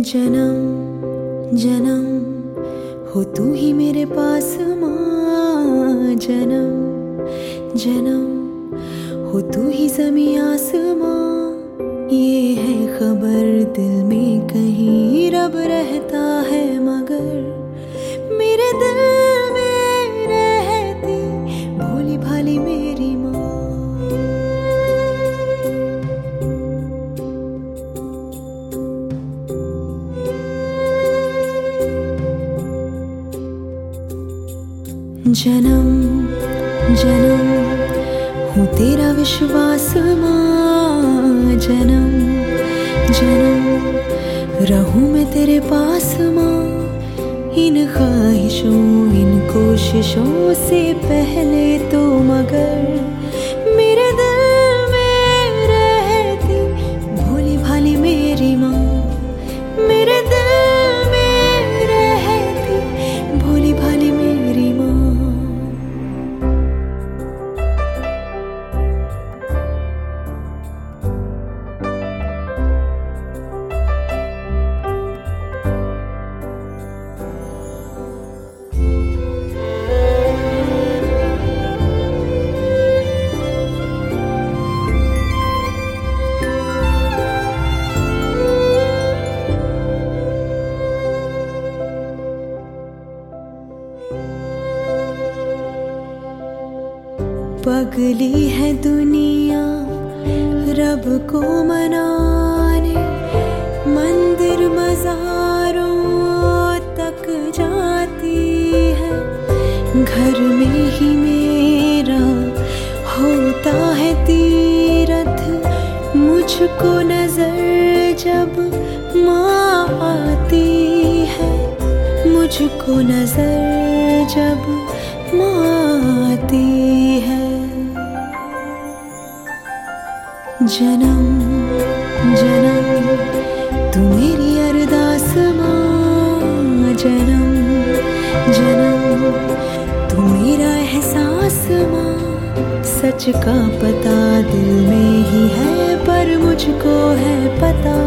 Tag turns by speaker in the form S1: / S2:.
S1: जन्म जन्म हो तू ही मेरे पास माँ। जन्म जन्म हो तू ही ज़मीं आसमां। ये है खबर दिल में कहीं रब रहता है, मगर मेरे दिल में रहती भोली भाली मेरी माँ। जन्म जन्म हूँ तेरा विश्वास माँ। जन्म जन्म रहूँ मैं तेरे पास माँ। इन ख्वाहिशों इन कोशिशों से पहले तो मगर मेरे दिल में रहती भोली भाली मेरी माँ। मेरे दिल में रहती भोली भाली मेरी माँ। पगली है दुनिया रब को मनाने, मंदिर मज़ारों तक जाती है। घर में ही मेरा होता है तीरथ, मुझको नजर जब माँ आती है। मुझको नजर जब माँ आती है। जन्म जन्म तू मेरी अरदास माँ। जन्म जन्म तू मेरा एहसास माँ। सच का पता दिल में ही है, पर मुझको है पता